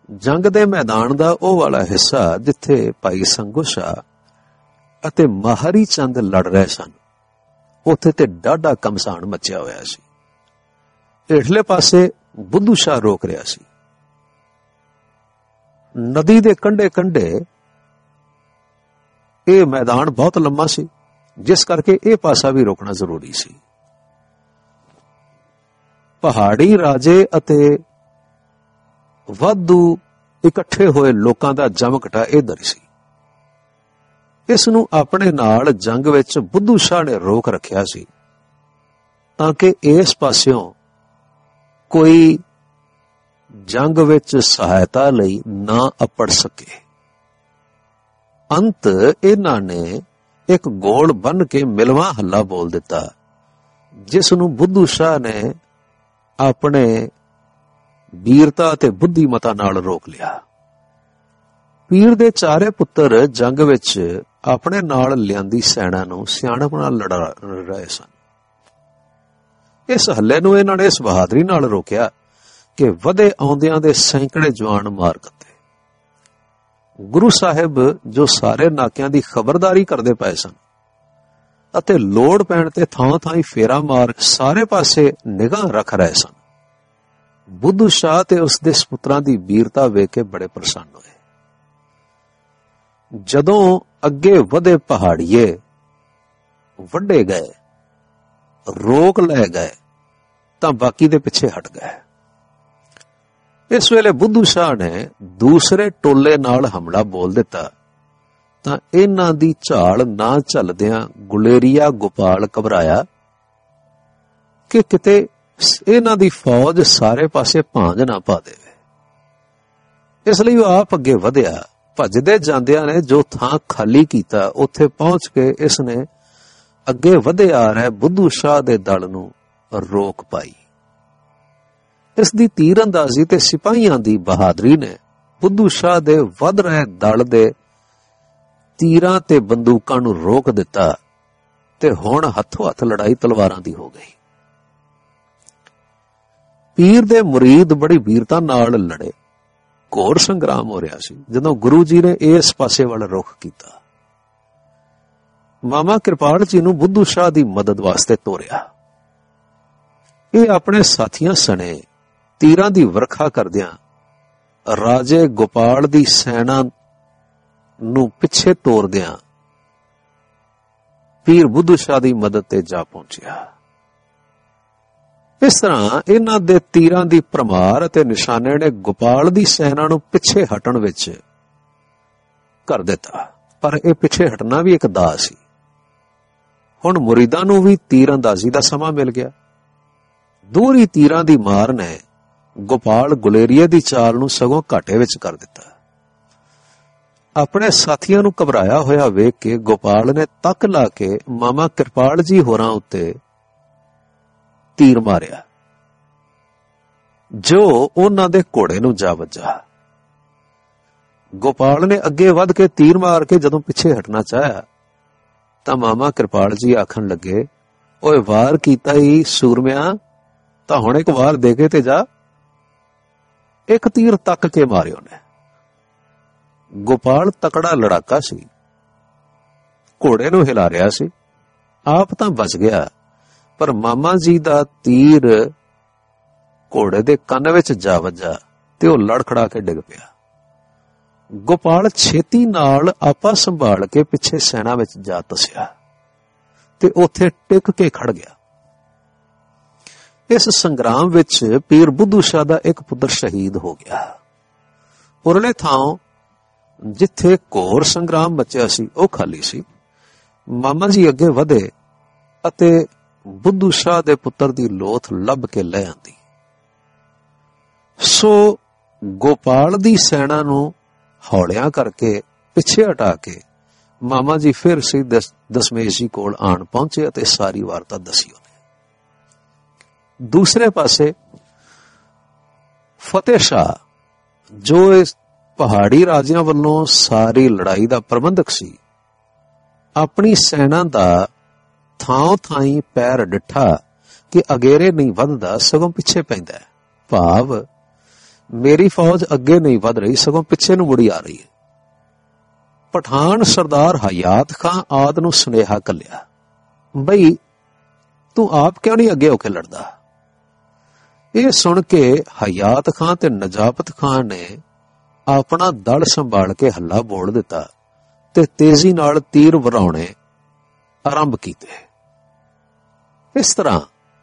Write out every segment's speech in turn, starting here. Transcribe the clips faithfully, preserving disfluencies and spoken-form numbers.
ਜੰਗ ਦੇ ਮੈਦਾਨ ਦਾ ਉਹ ਵਾਲਾ ਹਿੱਸਾ ਜਿੱਥੇ ਭਾਈ ਸੰਗੂ ਸ਼ਾਹ ਅਤੇ ਮਾਹਰੀ ਚੰਦ ਲੜ ਰਹੇ ਸਨ, ਉੱਥੇ ਤੇ ਡਾਢਾ ਕਮਸਾਨ ਮਚਿਆ ਹੋਇਆ ਸੀ। ਹੇਠਲੇ ਪਾਸੇ ਬੁੱਧੂ ਸ਼ਾਹ ਰੋਕ ਰਿਹਾ ਸੀ। ਨਦੀ ਦੇ ਕੰਢੇ ਕੰਢੇ ਇਹ ਮੈਦਾਨ ਬਹੁਤ ਲੰਮਾ ਸੀ, ਜਿਸ ਕਰਕੇ ਇਹ ਪਾਸਾ ਵੀ ਰੋਕਣਾ ਜ਼ਰੂਰੀ ਸੀ। ਪਹਾੜੀ ਰਾਜੇ ਅਤੇ ਵਾਧੂ ਇਕੱਠੇ ਹੋਏ ਲੋਕਾਂ ਦਾ ਜਮਘਟਾ ਇਧਰ ਸੀ। ਇਸ ਨੂੰ ਆਪਣੇ ਨਾਲ ਜੰਗ ਵਿੱਚ ਬੁੱਧੂ ਸ਼ਾਹ ਨੇ ਰੋਕ ਰੱਖਿਆ ਸੀ ਤਾਂ ਕਿ ਇਸ ਪਾਸਿਓਂ ਕੋਈ ਜੰਗ ਵਿੱਚ ਸਹਾਇਤਾ ਲਈ ਨਾ ਅਪੜ ਸਕੇ। ਅੰਤ ਇਹਨਾਂ ਨੇ ਇੱਕ ਗੋਲ ਬੰਨ ਕੇ ਮਿਲਵਾ ਹੱਲਾ ਬੋਲ ਦਿੱਤਾ, ਜਿਸ ਨੂੰ ਬੁੱਧੂ ਸ਼ਾਹ ਨੇ ਆਪਣੇ ਵੀਰਤਾ ਅਤੇ ਬੁੱਧੀਮਤਾ ਨਾਲ ਰੋਕ ਲਿਆ। ਪੀਰ ਦੇ ਚਾਰੇ ਪੁੱਤਰ ਜੰਗ ਵਿੱਚ ਆਪਣੇ ਨਾਲ ਲਿਆਂਦੀ ਸੈਨਾ ਨੂੰ ਸਿਆਣਪ ਨਾਲ ਲੜ ਰਹੇ ਸਨ। ਇਸ ਹੱਲੇ ਨੂੰ ਇਹਨਾਂ ਨੇ ਇਸ ਬਹਾਦਰੀ ਨਾਲ ਰੋਕਿਆ ਕਿ ਵਧੇ ਆਉਂਦਿਆਂ ਦੇ ਸੈਂਕੜੇ ਜਵਾਨ ਮਾਰ ਦਿੱਤੇ। ਗੁਰੂ ਸਾਹਿਬ ਜੋ ਸਾਰੇ ਨਾਕਿਆਂ ਦੀ ਖਬਰਦਾਰੀ ਕਰਦੇ ਪਏ ਸਨ ਅਤੇ ਲੋੜ ਪੈਣ ਤੇ ਥਾਂ ਥਾਂ ਫੇਰਾ ਮਾਰ ਸਾਰੇ ਪਾਸੇ ਨਿਗਾਹ ਰੱਖ ਰਹੇ ਸਨ, ਬੁੱਧੂ ਸ਼ਾਹ ਤੇ ਉਸ ਦੇ ਸਪੁੱਤਰਾਂ ਦੀ ਵੀਰਤਾ ਵੇਖ ਕੇ ਬੜੇ ਪ੍ਰਸੰਨ ਹੋਏ। ਜਦੋਂ ਅੱਗੇ ਵਧੇ ਪਹਾੜੀਏ ਵੱਡੇ ਗਏ, ਰੋਕ ਲੈ ਗਏ, ਤਾਂ ਬਾਕੀ ਦੇ ਪਿੱਛੇ ਹਟ ਗਏ। ਇਸ ਵੇਲੇ ਬੁੱਧੂ ਸ਼ਾਹ ਨੇ ਦੂਸਰੇ ਟੋਲੇ ਨਾਲ ਹਮਲਾ ਬੋਲ ਦਿੱਤਾ ਤਾਂ ਇਹਨਾਂ ਦੀ ਝਾਲ ਨਾ ਝੱਲਦਿਆਂ ਗੁਲੇਰੀਆ ਗੋਪਾਲ ਘਬਰਾਇਆ ਕਿ ਕਿਤੇ ਇਹਨਾਂ ਦੀ ਫੌਜ ਸਾਰੇ ਪਾਸੇ ਭਾਂਜ ਨਾ ਪਾ ਦੇਵੇ। ਇਸ ਲਈ ਉਹ ਆਪ ਅੱਗੇ ਵਧਿਆ। ਭੱਜਦੇ ਜਾਂਦਿਆਂ ਨੇ ਜੋ ਥਾਂ ਖਾਲੀ ਕੀਤਾ, ਉੱਥੇ ਪਹੁੰਚ ਕੇ ਇਸ ਨੇ ਅੱਗੇ ਵਧੇ ਆ ਰਹੇ ਬੁੱਧੂ ਸ਼ਾਹ ਦੇ ਦਲ ਨੂੰ ਰੋਕ ਪਾਈ। ਇਸ ਦੀ ਤੀਰ ਅੰਦਾਜ਼ੀ ਤੇ ਸਿਪਾਹੀਆਂ ਦੀ ਬਹਾਦਰੀ ਨੇ ਬੁੱਧੂ ਸ਼ਾਹ ਦੇ ਵੱਧ ਰਹੇ ਦਲ ਦੇ ਤੀਰਾਂ ਤੇ ਬੰਦੂਕਾਂ ਨੂੰ ਰੋਕ ਦਿੱਤਾ ਤੇ ਹੁਣ ਹੱਥੋਂ ਹੱਥ ਲੜਾਈ ਤਲਵਾਰਾਂ ਦੀ ਹੋ ਗਈ। ਪੀਰ ਦੇ ਮੁਰੀਦ ਬੜੀ ਵੀਰਤਾ ਨਾਲ ਲੜੇ। ਘੋਰ ਸੰਗਰਾਮ ਹੋ ਰਿਹਾ ਸੀ ਜਦੋਂ ਗੁਰੂ ਜੀ ਨੇ ਇਸ ਪਾਸੇ ਵੱਲ ਰੁਖ ਕੀਤਾ। ਮਾਮਾ ਕਿਰਪਾਲ ਜੀ ਨੂੰ ਬੁੱਧੂ ਸ਼ਾਹ ਦੀ ਮਦਦ ਵਾਸਤੇ ਤੋਰਿਆ। ਇਹ ਆਪਣੇ ਸਾਥੀਆਂ ਸਣੇ ਤੀਰਾਂ ਦੀ ਵਰਖਾ ਕਰਦਿਆਂ ਰਾਜੇ ਗੋਪਾਲ ਦੀ ਸੈਨਾ ਨੂੰ ਪਿੱਛੇ ਤੋਰਦਿਆਂ ਪੀਰ ਬੁੱਧੂ ਸ਼ਾਹ ਦੀ ਮਦਦ ਤੇ ਜਾ ਪਹੁੰਚਿਆ। ਇਸ ਤਰ੍ਹਾਂ ਇਹਨਾਂ ਦੇ ਤੀਰਾਂ ਦੀ ਭਰਮਾਰ ਅਤੇ ਨਿਸ਼ਾਨੇ ਨੇ ਗੋਪਾਲ ਦੀ ਸੈਨਾ ਨੂੰ ਪਿੱਛੇ ਹਟਣ ਵਿੱਚ ਕਰ ਦਿੱਤਾ। ਪਰ ਇਹ ਪਿੱਛੇ ਹਟਣਾ ਵੀ ਇੱਕ ਦਾਅ ਸੀ। ਹੁਣ ਮੁਰੀਦਾਂ ਨੂੰ ਵੀ ਤੀਰ ਅੰਦਾਜ਼ੀ ਦਾ ਸਮਾਂ ਮਿਲ ਗਿਆ। ਦੂਰੀ ਤੀਰਾਂ ਦੀ ਮਾਰ ਨੇ ਗੋਪਾਲ ਗੁਲੇਰੀਏ ਦੀ ਚਾਲ ਨੂੰ ਸਗੋਂ ਘਾਟੇ ਵਿੱਚ ਕਰ ਦਿੱਤਾ। ਆਪਣੇ ਸਾਥੀਆਂ ਨੂੰ ਘਬਰਾਇਆ ਹੋਇਆ ਵੇਖ ਕੇ ਗੋਪਾਲ ਨੇ ਤੱਕ ਲਾ ਕੇ ਮਾਮਾ ਕਿਰਪਾਲ ਜੀ ਹੋਰਾਂ ਉੱਤੇ ਤੀਰ ਮਾਰਿਆ, ਜੋ ਉਹਨਾਂ ਦੇ ਘੋੜੇ ਨੂੰ ਜਾ ਵੱਜਾ। ਗੋਪਾਲ ਨੇ ਅੱਗੇ ਵੱਧ ਕੇ ਤੀਰ ਮਾਰ ਕੇ ਜਦੋਂ ਪਿੱਛੇ ਹਟਣਾ ਚਾਹਿਆ ਤਾਂ ਮਾਮਾ ਕਿਰਪਾਲ ਜੀ ਆਖਣ ਲੱਗੇ, ਓਏ ਵਾਰ ਕੀਤਾ ਹੀ ਸੂਰਮਿਆਂ, ਤਾਂ ਹੁਣ ਇੱਕ ਵਾਰ ਦੇ ਕੇ ਤੇ ਜਾ। ਇੱਕ ਤੀਰ ਤੱਕ ਕੇ ਮਾਰਿਓ ਨੇ। ਗੋਪਾਲ ਤਕੜਾ ਲੜਾਕਾ ਸੀ, ਘੋੜੇ ਨੂੰ ਹਿਲਾ ਰਿਹਾ ਸੀ। ਆਪ ਤਾਂ ਬਚ ਗਿਆ, ਪਰ ਮਾਮਾ ਜੀ ਦਾ ਤੀਰ ਘੋੜੇ ਦੇ ਕੰਨ ਵਿੱਚ ਜਾ ਵੱਜਾ ਤੇ ਉਹ ਲੜਖੜਾ ਕੇ ਡਿੱਗ ਪਿਆ। ਗੋਪਾਲ ਛੇਤੀ ਨਾਲ ਆਪਾ ਸੰਭਾਲ ਕੇ ਪਿੱਛੇ ਸੈਨਾ ਵਿੱਚ ਜਾ ਧਸਿਆ ਤੇ ਉੱਥੇ ਟਿਕ ਕੇ ਖੜ ਗਿਆ। ਇਸ ਸੰਗਰਾਮ ਵਿੱਚ ਪੀਰ ਬੁੱਧੂ ਸ਼ਾਹ ਦਾ ਇੱਕ ਪੁੱਤਰ ਸ਼ਹੀਦ ਹੋ ਗਿਆ। ਉਰਲੇ ਥਾਂ ਜਿੱਥੇ ਘੋਰ ਸੰਗਰਾਮ ਮਚਿਆ ਸੀ ਉਹ ਖਾਲੀ ਸੀ। ਮਾਮਾ ਜੀ ਅੱਗੇ ਵਧੇ ਅਤੇ ਬੁੱਧੂ ਸ਼ਾਹ ਦੇ ਪੁੱਤਰ ਦੀ ਲੋਥ ਲੱਭ ਕੇ ਲੈ ਆਂਦੀ। ਸੋ ਗੋਪਾਲ ਦੀ ਸੈਨਾ ਨੂੰ ਹੌਲਿਆਂ ਕਰਕੇ ਪਿੱਛੇ ਹਟਾ ਕੇ ਮਾਮਾ ਜੀ ਫਿਰ ਸੀ ਦਸਮੇਸ਼ ਜੀ ਕੋਲ ਆਣ ਪਹੁੰਚੇ ਅਤੇ ਸਾਰੀ ਵਾਰਤਾ ਦੱਸੀ ਉਹਨੇ। ਦੂਸਰੇ ਪਾਸੇ ਫਤਿਹ ਸ਼ਾਹ, ਜੋ ਇਸ ਪਹਾੜੀ ਰਾਜਿਆਂ ਵੱਲੋਂ ਸਾਰੀ ਲੜਾਈ ਦਾ ਪ੍ਰਬੰਧਕ ਸੀ, ਆਪਣੀ ਸੈਨਾ ਦਾ ਥਾਂ ਥਾਈਂ ਪੈਰ ਡਿੱਠਾ ਕਿ ਅਗੇਰੇ ਨਹੀਂ ਵੱਧਦਾ, ਸਗੋਂ ਪਿੱਛੇ ਪੈਂਦਾ। ਭਾਵ ਮੇਰੀ ਫੌਜ ਅੱਗੇ ਨਹੀਂ ਵਧ ਰਹੀ, ਸਗੋਂ ਪਿੱਛੇ ਨੂੰ ਮੁੜੀ ਆ ਰਹੀ ਹੈ। ਪਠਾਨ ਸਰਦਾਰ ਹਯਾਤ ਖਾਂ ਆਦਿ ਨੂੰ ਸੁਨੇਹਾ ਘੱਲਿਆ, ਬਈ ਤੂੰ ਆਪ ਕਿਉਂ ਨਹੀਂ ਅੱਗੇ ਹੋ ਕੇ ਲੜਦਾ। ਇਹ ਸੁਣ ਕੇ ਹਯਾਤ ਖਾਂ ਤੇ ਨਜਾਬਤ ਖਾਂ ਨੇ ਆਪਣਾ ਦਲ ਸੰਭਾਲ ਕੇ ਹੱਲਾ ਬੋਲ ਦਿੱਤਾ ਤੇ ਤੇਜ਼ੀ ਨਾਲ ਤੀਰ ਵਰਾਉਣੇ ਆਰੰਭ ਕੀਤੇ। ਇਸ ਤਰ੍ਹਾਂ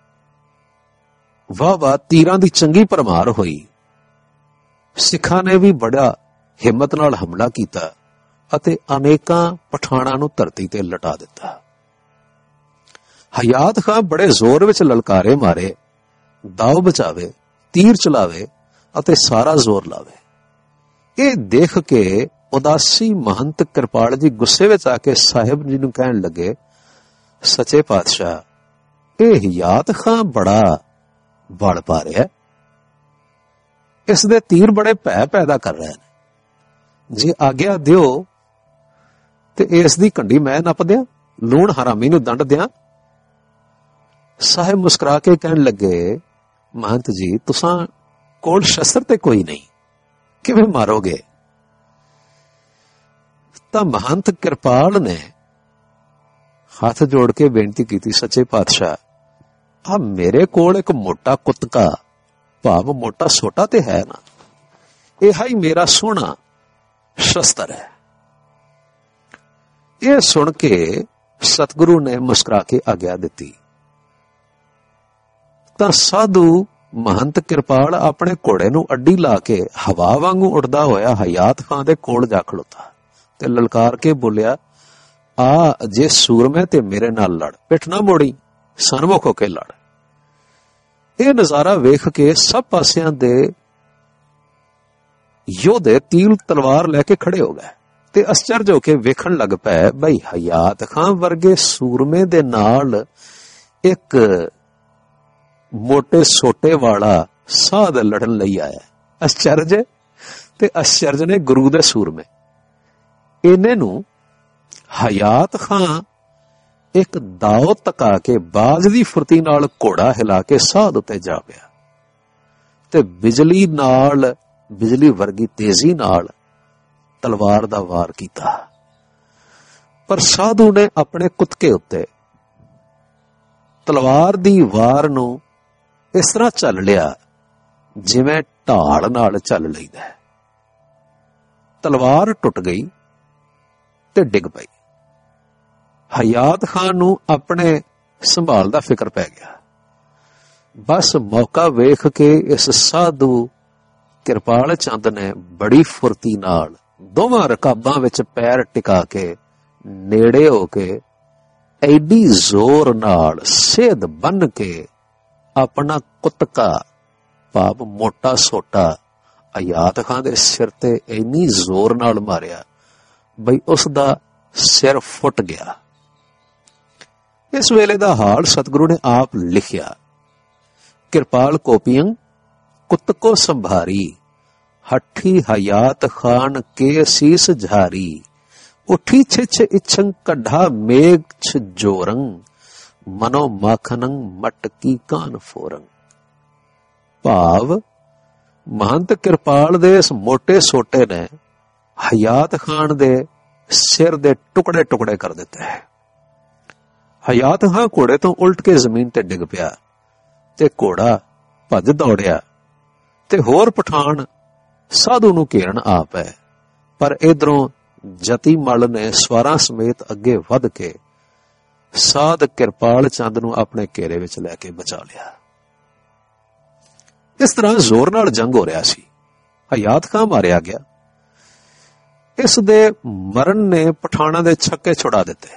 ਵਾਹ ਵਾਹ ਤੀਰਾਂ ਦੀ ਚੰਗੀ ਭਰਮਾਰ ਹੋਈ। ਸਿੱਖਾਂ ਨੇ ਵੀ ਬੜਾ ਹਿੰਮਤ ਨਾਲ ਹਮਲਾ ਕੀਤਾ ਅਤੇ ਅਨੇਕਾਂ ਪਠਾਣਾਂ ਨੂੰ ਧਰਤੀ ਤੇ ਲਟਾ ਦਿੱਤਾ। ਹਯਾਤ ਖਾਂ ਬੜੇ ਜ਼ੋਰ ਵਿੱਚ ਲਲਕਾਰੇ ਮਾਰੇ, ਦਾਅ ਬਚਾਵੇ, ਤੀਰ ਚਲਾਵੇ ਅਤੇ ਸਾਰਾ ਜ਼ੋਰ ਲਾਵੇ। ਇਹ ਦੇਖ ਕੇ ਉਦਾਸੀ ਮਹੰਤ ਕਿਰਪਾਲ ਜੀ ਗੁੱਸੇ ਵਿੱਚ ਆ ਕੇ ਸਾਹਿਬ ਜੀ ਨੂੰ ਕਹਿਣ ਲੱਗੇ, ਸੱਚੇ ਪਾਤਸ਼ਾਹ, ਇਹ ਹਯਾਤ ਖਾਂ ਬੜਾ ਬਲ ਪਾ ਰਿਹਾ, ਇਸ ਦੇ ਤੀਰ ਬੜੇ ਭੈ ਪੈਦਾ ਕਰ ਰਹੇ ਨੇ। ਜੇ ਆਗਿਆ ਦਿਓ ਤੇ ਇਸ ਦੀ ਕੰਢੀ ਮੈਂ ਨੱਪ ਦਿਆਂ, ਲੂਣ ਹਰਾਮੀ ਨੂੰ ਦੰਡ ਦਿਆਂ। ਸਾਹਿਬ ਮੁਸਕਰਾ ਕੇ ਕਹਿਣ ਲੱਗੇ, ਮਹੰਤ ਜੀ, ਤੁਸਾਂ ਕੋਲ ਸ਼ਸਤਰ ਤੇ ਕੋਈ ਨਹੀਂ, ਕਿਵੇਂ ਮਾਰੋਗੇ। ਤਾਂ ਮਹੰਤ ਕਿਰਪਾਲ ਨੇ ਹੱਥ ਜੋੜ ਕੇ ਬੇਨਤੀ ਕੀਤੀ, ਸੱਚੇ ਪਾਤਸ਼ਾਹ, ਆ ਮੇਰੇ ਕੋਲ ਇੱਕ ਮੋਟਾ ਕੁੱਤਕਾ, ਭਾਵ ਮੋਟਾ ਸੋਟਾ ਤੇ ਹੈ ਨਾ, ਇਹ ਹੀ ਮੇਰਾ ਸੋਹਣਾ ਸ਼ਸਤਰ ਹੈ। ਇਹ ਸੁਣ ਕੇ ਸਤਿਗੁਰੂ ਨੇ ਮੁਸਕਰਾ ਕੇ ਆਗਿਆ ਦਿੱਤੀ। ਤਾਂ ਸਾਧੂ ਮਹੰਤ ਕਿਰਪਾਲ ਆਪਣੇ ਘੋੜੇ ਨੂੰ ਅੱਡੀ ਲਾ ਕੇ ਹਵਾ ਵਾਂਗੂ ਉੱਡਦਾ ਹੋਇਆ ਹਯਾਤ ਖਾਂ ਦੇ ਕੋਲ ਜਾ ਖਲੋਤਾ ਤੇ ਲਲਕਾਰ ਕੇ ਬੋਲਿਆ, ਆ ਜੇ ਸੂਰਮੇ ਤੇ ਮੇਰੇ ਨਾਲ ਲੜ, ਪਿੱਠ ਨਾ ਮੋੜੀ, ਸਨਮੁਖ ਹੋ ਕੇ ਲੜ। ਇਹ ਨਜ਼ਾਰਾ ਵੇਖ ਕੇ ਸਭ ਪਾਸਿਆਂ ਦੇ ਯੋਧੇ ਤੀਰ ਤਲਵਾਰ ਲੈ ਕੇ ਖੜੇ ਹੋ ਗਏ ਤੇ ਅਚਰਜ ਹੋ ਕੇ ਵੇਖਣ ਲੱਗ ਪਏ, ਬਈ ਹਯਾਤ ਖਾਂ ਵਰਗੇ ਸੂਰਮੇ ਦੇ ਨਾਲ ਇੱਕ ਮੋਟੇ ਸੋਟੇ ਵਾਲਾ ਸਾਧ ਲੜਨ ਲਈ ਆਇਆ। ਅਚਰਜ ਤੇ ਅਚਰਜ ਨੇ ਗੁਰੂ ਦੇ ਸੂਰਮੇ। ਇਹਨੇ ਨੂੰ ਹਯਾਤ ਖਾਂ ਇੱਕ ਦਾਉ ਤਕਾ ਕੇ ਬਾਜ਼ ਦੀ ਫੁਰਤੀ ਨਾਲ ਘੋੜਾ ਹਿਲਾ ਕੇ ਸਾਧ ਉੱਤੇ ਜਾ ਪਿਆ ਤੇ ਬਿਜਲੀ ਨਾਲ, ਬਿਜਲੀ ਵਰਗੀ ਤੇਜ਼ੀ ਨਾਲ ਤਲਵਾਰ ਦਾ ਵਾਰ ਕੀਤਾ। ਪਰ ਸਾਧੂ ਨੇ ਆਪਣੇ ਕੁੱਤਕੇ ਉੱਤੇ ਤਲਵਾਰ ਦੀ ਵਾਰ ਨੂੰ ਇਸ ਤਰ੍ਹਾਂ ਚੱਲ ਲਿਆ ਜਿਵੇਂ ਢਾਲ ਨਾਲ ਚੱਲ ਲਈਦਾ। ਤਲਵਾਰ ਟੁੱਟ ਗਈ ਤੇ ਡਿੱਗ ਪਈ। ਹਯਾਤ ਖਾਨ ਨੂੰ ਆਪਣੇ ਸੰਭਾਲ ਦਾ ਫਿਕਰ ਪੈ ਗਿਆ। ਬਸ ਮੌਕਾ ਵੇਖ ਕੇ ਇਸ ਸਾਧੂ ਕਿਰਪਾਲ ਚੰਦ ਨੇ ਬੜੀ ਫੁਰਤੀ ਨਾਲ ਦੋਵਾਂ ਰਕਾਬਾਂ ਵਿੱਚ ਪੈਰ ਟਿਕਾ ਕੇ ਨੇੜੇ ਹੋ ਕੇ ਐਡੀ ਜ਼ੋਰ ਨਾਲ ਸੇਧ ਬੰਨ ਕੇ ਆਪਣਾ ਕੁੱਤਕਾ ਭਾਵ ਮੋਟਾ ਸੋਟਾ ਹਯਾਤ ਖਾਨ ਦੇ ਸਿਰ ਤੇ ਇੰਨੀ ਜ਼ੋਰ ਨਾਲ ਮਾਰਿਆ ਬਈ ਉਸ ਦਾ ਸਿਰ ਫੁੱਟ ਗਿਆ। ਇਸ ਵੇਲੇ ਦਾ ਹਾਲ ਸਤਿਗੁਰੂ ਨੇ ਆਪ ਲਿਖਿਆ। ਕਿਰਪਾਲ ਕੋਪੀਆਂ ਕੁੱਤਕੋ ਸੰਭਾਰੀ, ਹੱਠੀ ਹਯਾਤ ਖਾਨ ਕੇ ਸੀਸ ਝਾਰੀ, ਉਠੀ ਛਿਛ ਇਛੰ ਕੱਢਾ ਮੇਘ ਛ ਜੋਰੰ, ਮਨੋ ਮਾਖਨੰ ਮਟਕੀ ਕਾਨ ਫੋਰੰ। ਭਾਵ ਮਹੰਤ ਕਿਰਪਾਲ ਦੇ ਇਸ ਮੋਟੇ ਸੋਟੇ ਨੇ ਹਯਾਤ ਖਾਨ ਦੇ ਸਿਰ ਦੇ ਟੁਕੜੇ ਟੁਕੜੇ ਕਰ ਦਿੱਤੇ। ਹਯਾਤ ਖਾਨ ਘੋੜੇ ਤੋਂ ਉਲਟ ਕੇ ਜ਼ਮੀਨ ਤੇ ਡਿੱਗ ਪਿਆ ਤੇ ਘੋੜਾ ਭੱਜ ਦੌੜਿਆ ਤੇ ਹੋਰ ਪਠਾਨ ਸਾਧੂ ਨੂੰ ਘੇਰਨ ਆ ਪਏ। ਪਰ ਇਧਰੋਂ ਜਤੀ ਮਲ ਨੇ ਸਵਾਰਾਂ ਸਮੇਤ ਅੱਗੇ ਵੱਧ ਕੇ ਸਾਧ ਕਿਰਪਾਲ ਚੰਦ ਨੂੰ ਆਪਣੇ ਘੇਰੇ ਵਿੱਚ ਲੈ ਕੇ ਬਚਾ ਲਿਆ। ਇਸ ਤਰ੍ਹਾਂ ਜ਼ੋਰ ਨਾਲ ਜੰਗ ਹੋ ਰਿਹਾ ਸੀ। ਹਯਾਤ ਖਾਨ ਮਾਰਿਆ ਗਿਆ। ਇਸ ਦੇ ਮਰਨ ਨੇ ਪਠਾਨਾਂ ਦੇ ਛੱਕੇ ਛੁਡਾ ਦਿੱਤੇ।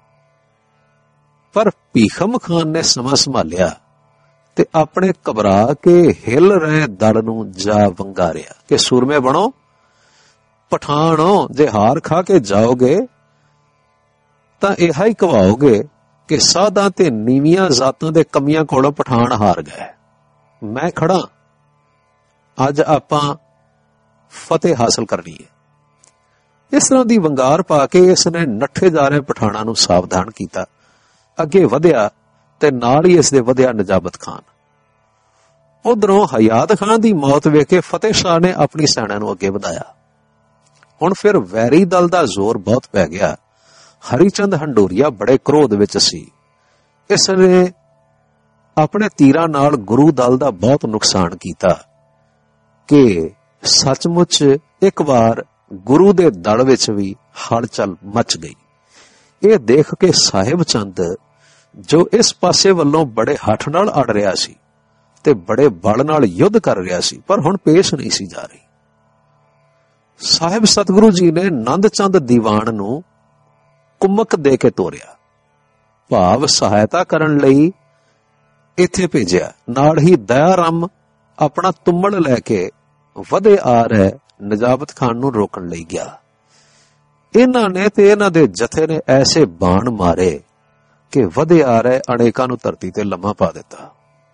ਪਰ ਭੀਖਮ ਖਾਨ ਨੇ ਸਮਾਂ ਸੰਭਾਲਿਆ ਤੇ ਆਪਣੇ ਘਬਰਾ ਕੇ ਹਿੱਲ ਰਹੇ ਦਲ ਨੂੰ ਜਾ ਵੰਗਾਰਿਆ ਕਿ ਸੂਰਮੇ ਬਣੋ, ਪਠਾਨੋ, ਜੇ ਹਾਰ ਖਾ ਕੇ ਜਾਓਗੇ ਤਾਂ ਇਹ ਹੀ ਕਵਾਓਗੇ ਕਿ ਸਾਧਾਂ ਤੇ ਨੀਵੀਆਂ ਜ਼ਾਤਾਂ ਦੇ ਕਮੀਆਂ ਕੋਲੋਂ ਪਠਾਨ ਹਾਰ ਗਏ। ਮੈਂ ਖੜਾ, ਅੱਜ ਆਪਾਂ ਫਤਿਹ ਹਾਸਲ ਕਰਨੀ ਹੈ। ਇਸ ਤਰ੍ਹਾਂ ਦੀ ਵੰਗਾਰ ਪਾ ਕੇ ਇਸ ਨੇ ਨੱਠੇ ਜਾ ਰਹੇ ਪਠਾਨਾਂ ਨੂੰ ਸਾਵਧਾਨ ਕੀਤਾ। ਅੱਗੇ ਵਧਿਆ ਤੇ ਨਾਲ ਹੀ ਇਸ ਦੇ ਵਧਿਆ ਨਜਾਬਤ ਖਾਨ। ਉਧਰੋਂ ਹਯਾਤ ਖਾਨ ਦੀ ਮੌਤ ਵੇਖ ਕੇ ਫਤਿਹ ਸ਼ਾਹ ਨੇ ਆਪਣੀ ਸੈਨਾ ਨੂੰ ਅੱਗੇ ਵਧਾਇਆ। ਹੁਣ ਫਿਰ ਵੈਰੀ ਦਲ ਦਾ ਜ਼ੋਰ ਬਹੁਤ ਪੈ ਗਿਆ। ਹਰੀਚੰਦ ਹੰਡੂਰੀਆ ਬੜੇ ਕ੍ਰੋਧ ਵਿੱਚ ਸੀ। ਇਸ ਨੇ ਆਪਣੇ ਤੀਰਾਂ ਨਾਲ ਗੁਰੂ ਦਲ ਦਾ ਬਹੁਤ ਨੁਕਸਾਨ ਕੀਤਾ ਕਿ ਸੱਚਮੁੱਚ ਇੱਕ ਵਾਰ ਗੁਰੂ ਦੇ ਦਲ ਵਿੱਚ ਵੀ ਹਲਚਲ ਮਚ ਗਈ। ਇਹ ਦੇਖ ਕੇ ਸਾਹਿਬ ਚੰਦ, ਜੋ ਇਸ ਪਾਸੇ ਵੱਲੋਂ ਬੜੇ ਹੱਠ ਨਾਲ ਅੜ ਰਿਹਾ ਸੀ ਤੇ ਬੜੇ ਬਲ ਨਾਲ ਯੁੱਧ ਕਰ ਰਿਹਾ ਸੀ, ਪਰ ਹੁਣ ਪੇਸ਼ ਨਹੀਂ ਸੀ ਜਾ ਰਹੀ। ਸਾਹਿਬ ਸਤਿਗੁਰੂ ਜੀ ਨੇ ਨੰਦ ਚੰਦ ਦੀਵਾਨ ਨੂੰ ਕੁਮਕ ਦੇ ਕੇ ਤੋਰਿਆ, ਭਾਵ ਸਹਾਇਤਾ ਕਰਨ ਲਈ ਇੱਥੇ ਭੇਜਿਆ। ਨਾਲ ਹੀ ਦਇਆ ਰਾਮ ਆਪਣਾ ਤੁੰਮਲ ਲੈ ਕੇ ਵਧੇ ਆ ਰਹੇ ਨਜਾਬਤ ਖਾਨ ਨੂੰ ਰੋਕਣ ਲਈ ਗਿਆ। ਇਹਨਾਂ ਨੇ ਤੇ ਇਹਨਾਂ ਦੇ ਜਥੇ ਨੇ ਐਸੇ ਬਾਣ ਮਾਰੇ ਕਿ ਵਧੇ ਆ ਰਹੇ ਅਨੇਕਾਂ ਨੂੰ ਧਰਤੀ ਤੇ ਲੰਮਾ ਪਾ ਦਿੱਤਾ।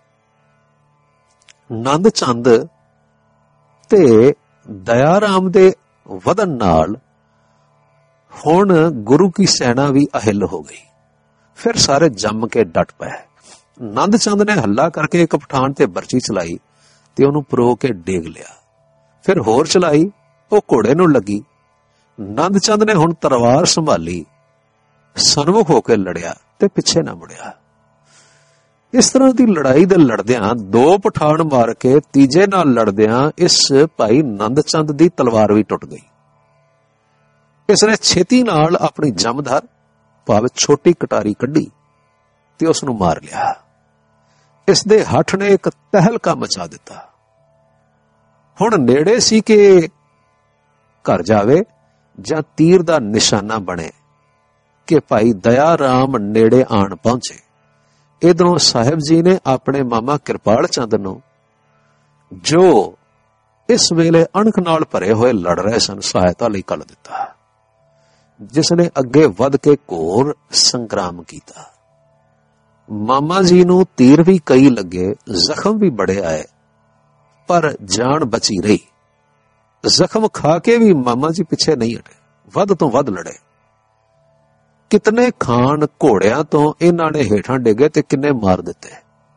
ਨੰਦ ਚੰਦ ਤੇ ਦਇਆ ਰਾਮ ਦੇ ਵਧਣ ਨਾਲ ਹੁਣ ਗੁਰੂ ਕੀ ਸੈਨਾ ਵੀ ਅਹਿਲ ਹੋ ਗਈ। ਫਿਰ ਸਾਰੇ ਜੰਮ ਕੇ ਡਟ ਪਏ। ਨੰਦ ਚੰਦ ਨੇ ਹੱਲਾ ਕਰਕੇ ਇੱਕ ਪਠਾਨ ਤੇ ਬਰਚੀ ਚਲਾਈ ਤੇ ਉਹਨੂੰ ਪਰੋ ਕੇ ਡੇਗ ਲਿਆ। ਫਿਰ ਹੋਰ ਚਲਾਈ, ਉਹ ਘੋੜੇ ਨੂੰ ਲੱਗੀ। ਨੰਦ ਚੰਦ ਨੇ ਹੁਣ ਤਲਵਾਰ ਸੰਭਾਲੀ, ਸਨਮੁਖ ਹੋ ਕੇ ਲੜਿਆ ਤੇ ਪਿੱਛੇ ਨਾ ਮੁੜਿਆ। ਇਸ ਤਰ੍ਹਾਂ ਦੀ ਲੜਾਈ ਦੇ ਲੜਦਿਆਂ ਦੋ ਪਠਾਨ ਮਾਰ ਕੇ ਤੀਜੇ ਨਾਲ ਲੜਦਿਆਂ ਇਸ ਭਾਈ ਨੰਦ ਚੰਦ ਦੀ ਤਲਵਾਰ ਵੀ ਟੁੱਟ ਗਈ। ਇਸ ਨੇ ਛੇਤੀ ਨਾਲ ਆਪਣੀ ਜਮਧਰ ਭਾਵੇਂ ਛੋਟੀ ਕਟਾਰੀ ਕੱਢੀ ਤੇ ਉਸ ਨੂੰ ਮਾਰ ਲਿਆ। ਇਸ ਦੇ ਹੱਠ ਨੇ ਇੱਕ ਤਹਿਲਕਾ ਮਚਾ ਦਿੱਤਾ। ਹੁਣ ਨੇੜੇ ਸੀ ਕਿ ਘਰ ਜਾਵੇ ਜਾਂ ਤੀਰ ਦਾ ਨਿਸ਼ਾਨਾ ਬਣੇ ਕਿ ਭਾਈ ਦਇਆ ਰਾਮ ਨੇੜੇ ਆਣ ਪਹੁੰਚੇ। ਇਧਰੋਂ ਸਾਹਿਬ ਜੀ ਨੇ ਆਪਣੇ ਮਾਮਾ ਕਿਰਪਾਲ ਚੰਦ ਨੂੰ, ਜੋ ਇਸ ਵੇਲੇ ਅਣਖ ਨਾਲ ਭਰੇ ਹੋਏ ਲੜ ਰਹੇ ਸਨ, ਸਹਾਇਤਾ ਲਈ ਕੱਢ ਦਿੱਤਾ, ਜਿਸ ਨੇ ਅੱਗੇ ਵੱਧ ਕੇ ਘੋਰ ਸੰਗਰਾਮ ਕੀਤਾ। ਮਾਮਾ ਜੀ ਨੂੰ ਤੀਰ ਵੀ ਕਈ ਲੱਗੇ, ਜ਼ਖਮ ਵੀ ਬੜੇ ਆਏ, ਪਰ ਜਾਨ ਬਚੀ ਰਹੀ। ਜ਼ਖਮ ਖਾ ਕੇ ਵੀ ਮਾਮਾ ਜੀ ਪਿੱਛੇ ਨਹੀਂ ਹਟੇ, ਵੱਧ ਤੋਂ ਵੱਧ ਲੜੇ। ਕਿਤਨੇ ਖਾਨ ਘੋੜਿਆਂ ਤੋਂ ਇਹਨਾਂ ਨੇ ਹੇਠਾਂ ਡਿੱਗੇ ਤੇ ਕਿੰਨੇ ਮਾਰ ਦਿੱਤੇ।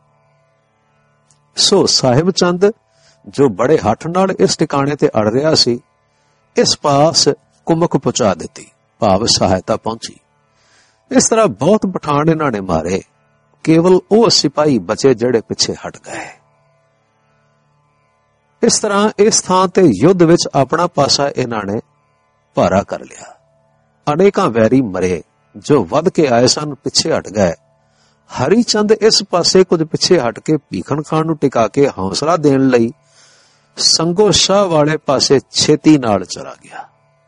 ਸੋ ਸਾਹਿਬ ਚੰਦ, ਜੋ ਬੜੇ ਹੱਠ ਨਾਲ ਇਸ ਟਿਕਾਣੇ ਤੇ ਅੜ ਰਿਹਾ ਸੀ, ਇਸ ਪਾਸ ਕੁਮਕ ਪਹੁੰਚਾ ਦਿੱਤੀ, ਭਾਵ ਸਹਾਇਤਾ ਪਹੁੰਚੀ। ਇਸ ਤਰ੍ਹਾਂ ਬਹੁਤ ਪਠਾਨ ਇਹਨਾਂ ਨੇ ਮਾਰੇ, ਕੇਵਲ ਉਹ ਸਿਪਾਹੀ ਬਚੇ ਜਿਹੜੇ ਪਿੱਛੇ ਹਟ ਗਏ। ਇਸ ਤਰ੍ਹਾਂ ਇਸ ਥਾਂ ਤੇ ਯੁੱਧ ਵਿੱਚ ਆਪਣਾ ਪਾਸਾ ਇਹਨਾਂ ਨੇ ਭਾਰਾ ਕਰ ਲਿਆ। ਅਨੇਕਾਂ ਵੈਰੀ ਮਰੇ, ਜੋ ਵੱਧ ਕੇ ਆਏ ਸਨ ਪਿੱਛੇ ਹਟ ਗਏ। ਹਰੀ ਚੰਦ ਇਸ ਪਾਸੇ ਕੁਝ ਪਿੱਛੇ ਹਟ ਕੇ ਭੀਖਣ ਖਾਨ ਨੂੰ ਟਿਕਾ ਕੇ ਹੌਸਲਾ ਦੇਣ ਲਈ ਸੰਗੋ ਸ਼ਾਹ ਵਾਲੇ ਪਾਸੇ ਛੇਤੀ ਨਾਲ ਚਲਾ ਗਿਆ।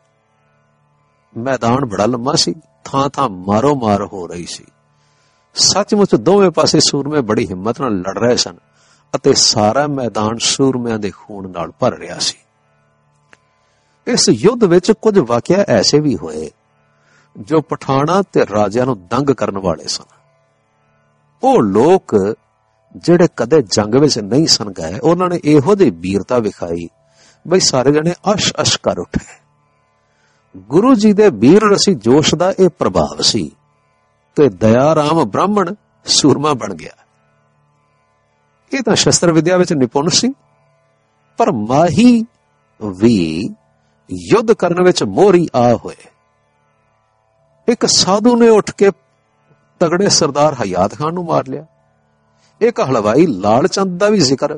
ਮੈਦਾਨ ਬੜਾ ਲੰਮਾ ਸੀ, ਥਾਂ ਥਾਂ ਮਾਰੋ ਮਾਰ ਹੋ ਰਹੀ ਸੀ। ਸੱਚਮੁੱਚ ਦੋਵੇਂ ਪਾਸੇ ਸੂਰਮੇ ਬੜੀ ਹਿੰਮਤ ਨਾਲ ਲੜ ਰਹੇ ਸਨ ਅਤੇ ਸਾਰਾ ਮੈਦਾਨ ਸੂਰਮਿਆਂ ਦੇ ਖੂਨ ਨਾਲ ਭਰ ਰਿਹਾ ਸੀ। ਇਸ ਯੁੱਧ ਵਿੱਚ ਕੁਝ ਵਾਕਿਆ ਐਸੇ ਵੀ ਹੋਏ ਜੋ ਪਠਾਣਾ ਤੇ ਰਾਜਿਆਂ ਨੂੰ ਦੰਗ ਕਰਨ ਵਾਲੇ ਸਨ। ਉਹ ਲੋਕ ਜਿਹੜੇ ਕਦੇ ਜੰਗ ਵਿੱਚ ਨਹੀਂ ਸਨ ਗਏ, ਉਹਨਾਂ ਨੇ ਇਹੋ ਜਿਹੀ ਵੀਰਤਾ ਵਿਖਾਈ ਬਈ ਸਾਰੇ ਜਣੇ ਅਸ਼ ਅਸ਼ ਕਰ ਉੱਠੇ। ਗੁਰੂ ਜੀ ਦੇ ਵੀਰ ਰਸੀ ਜੋਸ਼ ਦਾ ਇਹ ਪ੍ਰਭਾਵ ਸੀ ਤੇ ਦਇਆ ਰਾਮ ਬ੍ਰਾਹਮਣ ਸੂਰਮਾ ਬਣ ਗਿਆ। ਇਹ ਤਾਂ ਸ਼ਸਤਰ ਵਿਦਿਆ ਵਿੱਚ ਨਿਪੁੰਨ ਸੀ, ਪਰ ਮਾਹੀ ਵੀ ਯੁੱਧ ਕਰਨ ਵਿੱਚ ਮੋਹਰੀ ਆ ਹੋਏ। ਇੱਕ ਸਾਧੂ ਨੇ ਉੱਠ ਕੇ ਤਗੜੇ ਸਰਦਾਰ ਹਯਾਤ ਖਾਨ ਨੂੰ ਮਾਰ ਲਿਆ। ਇੱਕ ਹਲਵਾਈ ਲਾਲ ਚੰਦ ਦਾ ਵੀ ਜ਼ਿਕਰ।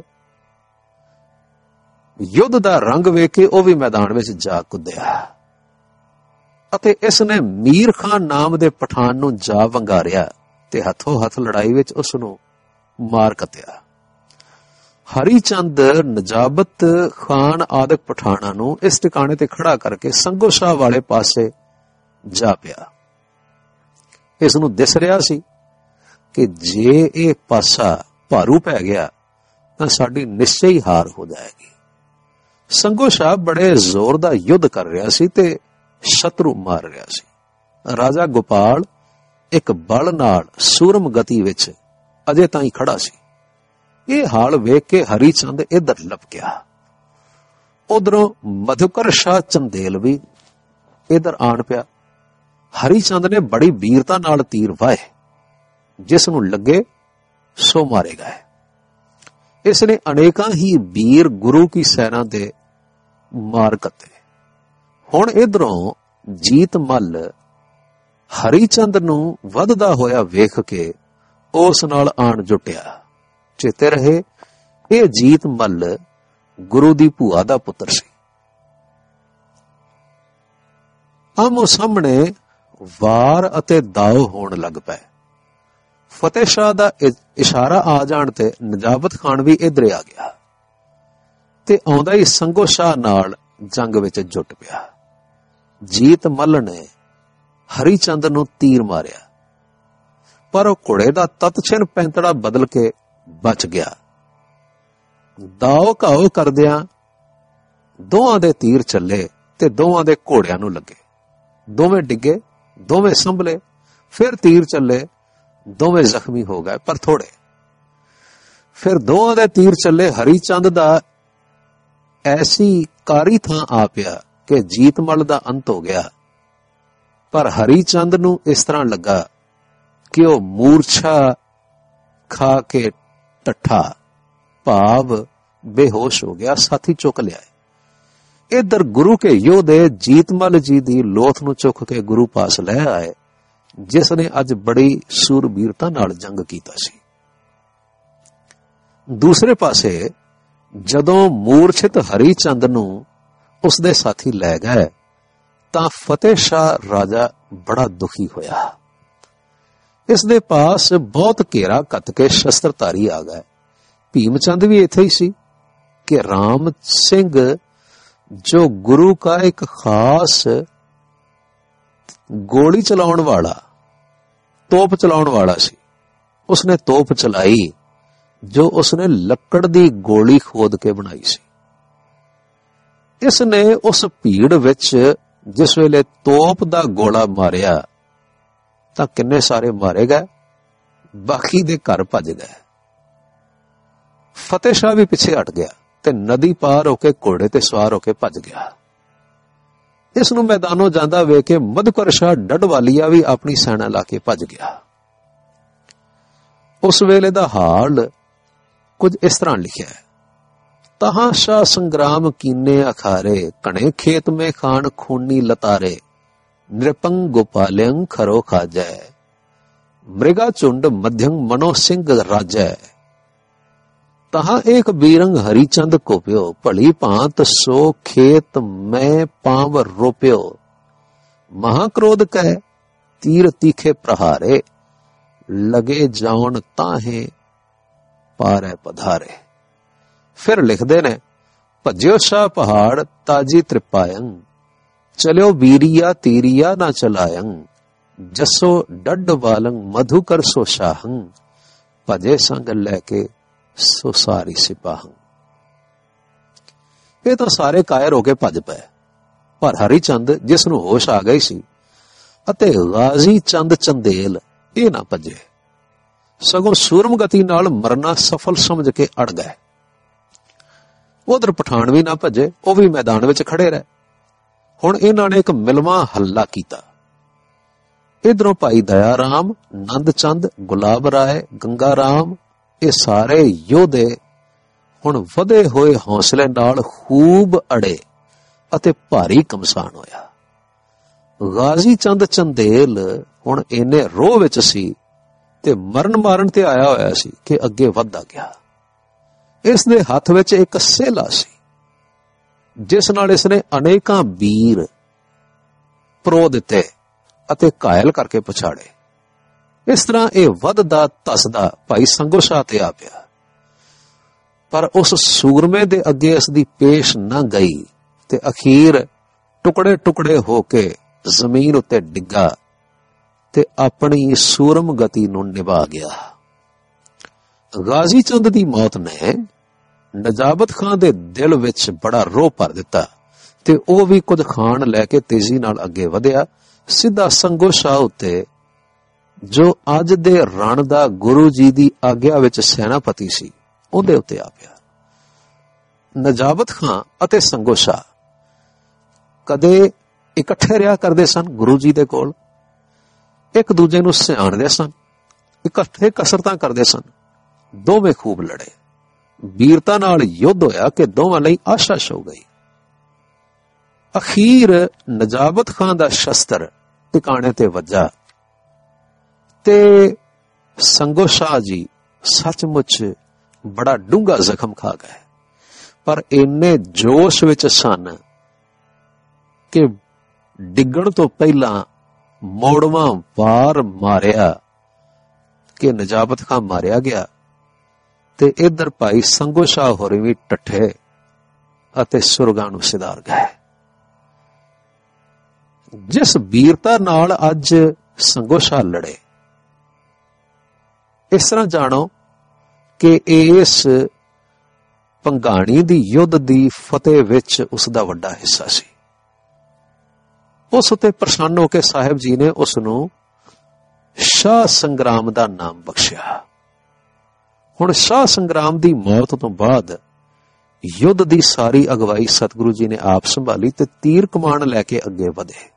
ਯੁੱਧ ਦਾ ਰੰਗ ਵੇਖ ਕੇ ਉਹ ਵੀ ਮੈਦਾਨ ਵਿੱਚ ਜਾ ਕੁੱਦਿਆ ਅਤੇ ਇਸ ਨੇ ਮੀਰ ਖਾਨ ਨਾਮ ਦੇ ਪਠਾਨ ਨੂੰ ਜਾ ਵੰਗਾਰਿਆ ਤੇ ਹੱਥੋਂ ਹੱਥ ਲੜਾਈ ਵਿੱਚ ਉਸ ਨੂੰ ਮਾਰ ਕੱਤਿਆ। ਹਰੀ ਚੰਦ ਨਜਾਬਤ ਖਾਨ ਆਦਿਕ ਪਠਾਨਾਂ ਨੂੰ ਇਸ ਟਿਕਾਣੇ ਤੇ ਖੜਾ ਕਰਕੇ ਸੰਗੋ ਸ਼ਾਹ ਵਾਲੇ ਪਾਸੇ ਜਾ ਪਿਆ। ਇਸ ਨੂੰ ਦਿਸ ਰਿਹਾ ਸੀ ਕਿ ਜੇ ਇਹ ਪਾਸਾ ਭਾਰੂ ਪੈ ਗਿਆ ਤਾਂ ਸਾਡੀ ਨਿਸ਼ਚੈ ਹੀ ਹਾਰ ਹੋ ਜਾਏਗੀ। ਸੰਗੋ ਸ਼ਾਹ ਬੜੇ ਜ਼ੋਰ ਦਾ ਯੁੱਧ ਕਰ ਰਿਹਾ ਸੀ ਤੇ ਸ਼ਤਰੂ ਮਾਰ ਰਿਹਾ ਸੀ। ਰਾਜਾ ਗੋਪਾਲ ਇੱਕ ਬਲ ਨਾਲ ਸੂਰਮ ਗਤੀ ਵਿੱਚ ਅਜੇ ਤਾਈਂ ਖੜਾ ਸੀ। ਇਹ ਹਾਲ ਵੇਖ ਕੇ ਹਰੀ ਚੰਦ ਇੱਧਰ ਲਪਕਿਆ। ਉਧਰੋਂ ਮਧੁਕਰ ਸ਼ਾਹ ਚੰਦੇਲ ਵੀ ਇੱਧਰ ਆਣ ਪਿਆ। ਹਰੀ ਚੰਦ ਨੇ ਬੜੀ ਵੀਰਤਾ ਨਾਲ ਤੀਰ ਵਾਹੇ, ਜਿਸ ਨੂੰ ਲੱਗੇ ਸੋ ਮਾਰੇ ਗਏ। इसने अनेकां ही वीर गुरु की सेना दे मार कते। हुण इधरों जीत मल हरीचंद नूं वधदा होया वेख के उस नाल आण जुटिया। चेते रहे ਇਹ ਜੀਤ ਮੱਲ ਗੁਰੂ ਦੀ ਭੂਆ ਦਾ ਪੁੱਤਰ ਸੀ। ਆਮੋ ਸਾਹਮਣੇ ਵਾਰ ਅਤੇ ਦਾਅ ਹੋਣ ਲੱਗ ਪਏ। ਫਤਿਹ ਸ਼ਾਹ ਦਾ ਇਸ਼ਾਰਾ ਆ ਜਾਣ ਤੇ ਨਜਾਬਤ ਖਾਨ ਵੀ ਇੱਧਰ ਆ ਗਿਆ ਤੇ ਆਉਂਦਾ ਹੀ ਸੰਗੋ ਸ਼ਾਹ ਨਾਲ ਜੰਗ ਵਿੱਚ ਜੁਟ ਪਿਆ। ਜੀਤ ਮੱਲ ਨੇ ਹਰੀਚੰਦ ਨੂੰ ਤੀਰ ਮਾਰਿਆ, ਪਰ ਉਹ ਘੋੜੇ ਦਾ ਤਤਛਿਨ ਪੈਂਤੜਾ ਬਦਲ ਕੇ ਬਚ ਗਿਆ। ਦਾਓ ਘਾਓ ਕਰਦਿਆਂ ਦੋਵਾਂ ਦੇ ਤੀਰ ਚੱਲੇ ਤੇ ਦੋਵਾਂ ਦੇ ਘੋੜਿਆਂ ਨੂੰ ਲੱਗੇ। ਦੋਵੇਂ ਡਿੱਗੇ, ਦੋਵੇਂ ਸੰਭਲੇ। ਫਿਰ ਤੀਰ ਚੱਲੇ, ਦੋਵੇਂ ਜ਼ਖਮੀ ਹੋ ਗਏ, ਪਰ ਥੋੜੇ। ਫਿਰ ਦੋਵਾਂ ਦੇ ਤੀਰ ਚੱਲੇ। ਹਰੀਚੰਦ ਦਾ ਐਸੀ ਕਾਰੀ ਥਾਂ ਆ ਪਿਆ ਕਿ ਜੀਤਮਲ ਦਾ ਅੰਤ ਹੋ ਗਿਆ। ਪਰ ਹਰੀਚੰਦ ਨੂੰ ਇਸ ਤਰ੍ਹਾਂ ਲੱਗਾ ਕਿ ਉਹ ਮੂਰਛਾ ਖਾ ਕੇ ਟੱਠਾ, ਭਾਵ ਬੇਹੋਸ਼ ਹੋ ਗਿਆ। ਸਾਥੀ ਚੁੱਕ ਲਿਆ। इधर गुरु के योधे जीतमल जी दी लोथ नूं चुक के गुरु पास लै आए, जिसने अज बड़ी सूरबीरता नाल जंग कीता सी। दूसरे पासे जदों मूर्छित हरीचंद नूं उसदे साथी लै गए तां फतेह शाह राजा बड़ा दुखी होया। इसदे पास बहुत घेरा कत के शस्त्रधारी आ गए। भीमचंद भी इत्थे ही सी कि राम सिंह जो गुरु का एक खास गोली चलाउण वाला, तोप चलाउण वाला सी, उसने तोप चलाई जो उसने लकड़ दी गोली खोद के बनाई सी। इसने उस भीड़ विच जिस वेले तोप दा गोला मारिया तां किन्ने सारे मारे गए, बाकी दे घर भज गए। फतेह शाह भी पिछे हट गया ते नदी पार होके घोड़े ते सवार होके भज गया। इस नूं मैदानों जांदा वेख के मधुकर शाह डडवालिया भी अपनी सेना ला के भज गया। उस वेले दा हाल कुछ इस तरह लिखिया है। तहां शाह संग्राम कीने अखारे, कणे खेत में खान खूनी लतारे, नृपंग गोपाल्यं खरो खाजै, मृगा चुंड मध्यंग मनो सिंह राजै, तहां एक बीरंग हरिचंद को प्यो, भली भांत सो खेत में पांव रोप्यो, महाक्रोध कह तीर तीखे प्रहारे, लगे जाउन ताहे पारे पधारे। फिर लिखदे ने, भज्यो शाह पहाड़ ताजी त्रिपायं, चलो बीरिया तीरिया ना चलायं, जसो डड वालंग मधुकर सो शाहं, भजे संग लैके सो सारी सिपाहं। ये तो सारे कायर होके भज पे, पर हरिचंद जिस नूं होश आ गई सी अते गाजी चंद चंदेल ये ना भजे, सगों सूरम गति नाल मरना सफल समझ के अड़ गए। उधर पठान भी ना भजे, वह भी मैदान विच खड़े रहे। हुण इन्हां ने एक मिलवा हल्ला कीता। इधरों भाई दया राम, नंद चंद, गुलाब राय, गंगा राम, ये सारे योधे हुण वधे होए हौसले नाल खूब अड़े अते भारी कमसान होया। गाजी चंद चंदेल हुण इन्ने रोह विच सी ते मरण मारन ते आया होया सी कि अगे वधदा गया। इस दे हथ विच एक सेला सी जिस नाल इसने अनेकां वीर परो दिते अते घायल करके पछाड़े। इस तरह यह वधदा धसदा भाई संगो शाह ते आ पिया, पर उस सूरमे दे अगे इसदी पेश न गई ते अखीर टुकड़े टुकड़े होके जमीन उत्ते डिग्गा ते अपनी सूरम गति नूं निभा गया। गाजी चंद दी मौत ने नजाबत खान दे दिल विच बड़ा रोह भर दिता ते ओह भी कुछ खान लैके तेजी नाल अगे वधिया। सीधा संगो शाह उत्ते जो अज दे रण दा गुरु जी दी आग्या विच सैनापति सी, उहदे उत्ते आ पिया। नजाबत खां अते संगो शाह कदे इकट्ठे रहा करदे सन गुरु जी दे कोल, एक दूजे नूं सियाणदे सन, इकट्ठे कसरतां करदे सन। दोवें खूब लड़े, ਵੀਰਤਾ ਨਾਲ ਯੁੱਧ ਹੋਇਆ ਕਿ ਦੋਵਾਂ ਲਈ ਆਸ਼ਾ ਛੋ ਗਈ। ਅਖੀਰ ਨਜਾਬਤ ਖਾਨ ਦਾ ਸ਼ਸਤਰ ਟਿਕਾਣੇ ਤੇ ਵੱਜਾ ਤੇ ਸੰਗੋ ਸ਼ਾਹ ਜੀ ਸੱਚਮੁੱਚ ਬੜਾ ਡੂੰਘਾ ਜ਼ਖਮ ਖਾ ਗਏ, ਪਰ ਇੰਨੇ ਜੋਸ਼ ਵਿੱਚ ਸਨ ਕਿ ਡਿੱਗਣ ਤੋਂ ਪਹਿਲਾਂ ਮੋੜਵਾਂ ਵਾਰ ਮਾਰਿਆ ਕਿ ਨਜਾਬਤ ਖਾਨ ਮਾਰਿਆ ਗਿਆ ਤੇ ਇਧਰ ਭਾਈ ਸੰਗੋ ਸ਼ਾਹ ਹੋਰੀ ਵੀ ਟੱਠੇ ਅਤੇ ਸੁਰਗਾਂ ਨੂੰ ਸਿਧਾਰ ਗਏ। ਜਿਸ ਵੀਰਤਾ ਨਾਲ ਅੱਜ ਸੰਗੋ ਸ਼ਾਹ ਲੜੇ, ਇਸ ਤਰ੍ਹਾਂ ਜਾਣੋ ਕਿ ਇਸ ਭੰਗਾਣੀ ਦੀ ਯੁੱਧ ਦੀ ਫਤਿਹ ਵਿੱਚ ਉਸ ਦਾ ਵੱਡਾ ਹਿੱਸਾ ਸੀ। ਉਸ ਉਤੇ ਪ੍ਰਸੰਨ ਹੋ ਕੇ ਸਾਹਿਬ ਜੀ ਨੇ ਉਸ ਨੂੰ ਸ਼ਾਹ ਸੰਗਰਾਮ ਦਾ ਨਾਮ ਬਖਸ਼ਿਆ। ਹੁਣ ਸ਼ਾਹ ਸੰਗਰਾਮ ਦੀ ਮੌਤ ਤੋਂ ਬਾਅਦ ਯੁੱਧ ਦੀ ਸਾਰੀ ਅਗਵਾਈ ਸਤਿਗੁਰੂ ਜੀ ਨੇ ਆਪ ਸੰਭਾਲੀ ਤੇ ਤੀਰ ਕਮਾਨ ਲੈ ਕੇ ਅੱਗੇ ਵਧੇ।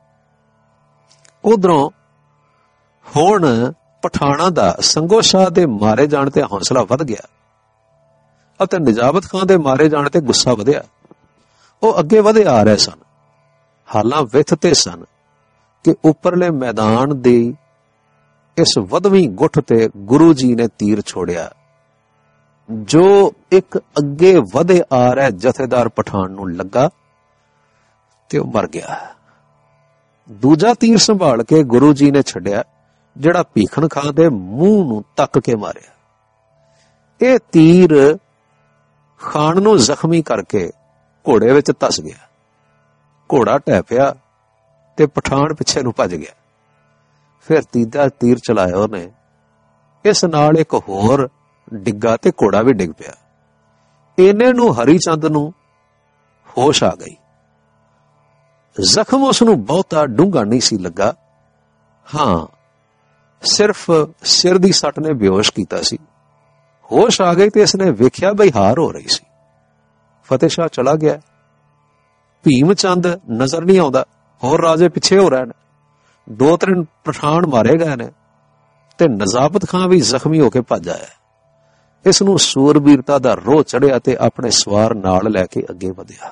ਉਧਰੋਂ ਹੁਣ ਪਠਾਣਾ ਦਾ ਸੰਗੋ ਸ਼ਾਹ ਦੇ ਮਾਰੇ ਜਾਣ ਤੇ ਹੌਸਲਾ ਵੱਧ ਗਿਆ ਅਤੇ ਨਜਾਬਤ ਖਾਨ ਦੇ ਮਾਰੇ ਜਾਣ ਤੇ ਗੁੱਸਾ ਵਧਿਆ। ਉਹ ਅੱਗੇ ਵਧੇ ਆ ਰਹੇ ਸਨ, ਹਾਲਾਂ ਵਿਥ ਤੇ ਸਨ ਕਿ ਉੱਪਰਲੇ ਮੈਦਾਨ ਦੀ ਇਸ ਵਧਵੀਂ ਗੁੱਠ ਤੇ ਗੁਰੂ ਜੀ ਨੇ ਤੀਰ ਛੋੜਿਆ, ਜੋ ਇੱਕ ਅੱਗੇ ਵਧੇ ਆ ਰਿਹਾ ਜਥੇਦਾਰ ਪਠਾਨ ਨੂੰ ਲੱਗਾ ਤੇ ਉਹ ਮਰ ਗਿਆ। ਦੂਜਾ ਤੀਰ ਸੰਭਾਲ ਕੇ ਗੁਰੂ ਜੀ ਨੇ ਛੱਡਿਆ, ਜਿਹੜਾ ਭੀਖਣ ਖਾਂ ਦੇ ਮੂੰਹ ਨੂੰ ਤੱਕ ਕੇ ਮਾਰਿਆ। ਇਹ ਤੀਰ ਖਾਨ ਨੂੰ ਜ਼ਖਮੀ ਕਰਕੇ ਘੋੜੇ ਵਿੱਚ ਧਸ ਗਿਆ। ਘੋੜਾ ਢਹਿ ਪਿਆ ਤੇ ਪਠਾਨ ਪਿੱਛੇ ਨੂੰ ਭੱਜ ਗਿਆ। ਫਿਰ ਤੀਜਾ ਤੀਰ ਚਲਾਇਆ ਉਹਨੇ, ਇਸ ਨਾਲ ਇੱਕ ਹੋਰ ਡਿੱਗਾ ਤੇ ਘੋੜਾ ਵੀ ਡਿੱਗ ਪਿਆ। ਇਹਨੇ ਨੂੰ ਹਰੀ ਚੰਦ ਨੂੰ ਹੋਸ਼ ਆ ਗਈ। ਜ਼ਖਮ ਉਸ ਨੂੰ ਬਹੁਤਾ ਡੂੰਘਾ ਨਹੀਂ ਸੀ ਲੱਗਾ, ਹਾਂ ਸਿਰਫ ਸਿਰ ਦੀ ਸੱਟ ਨੇ ਬੇਹੋਸ਼ ਕੀਤਾ ਸੀ। ਹੋਸ਼ ਆ ਗਈ ਤੇ ਇਸਨੇ ਵੇਖਿਆ ਬਈ ਹਾਰ ਹੋ ਰਹੀ ਸੀ। ਫਤਿਹ ਸ਼ਾਹ ਚਲਾ ਗਿਆ, ਭੀਮ ਚੰਦ ਨਜ਼ਰ ਨਹੀਂ ਆਉਂਦਾ, ਹੋਰ ਰਾਜੇ ਪਿੱਛੇ ਹੋ ਰਹੇ ਨੇ, ਦੋ ਤਿੰਨ ਪਠਾਨ ਮਾਰੇ ਗਏ ਨੇ ਤੇ ਨਜ਼ਾਬਤ ਖਾਂ ਵੀ ਜ਼ਖਮੀ ਹੋ ਕੇ ਭੱਜ ਆਇਆ। ਇਸ ਨੂੰ ਸੂਰਬੀਰਤਾ ਦਾ ਰੋਹ ਚੜਿਆ ਤੇ ਆਪਣੇ ਸਵਾਰ ਨਾਲ ਲੈ ਕੇ ਅੱਗੇ ਵਧਿਆ।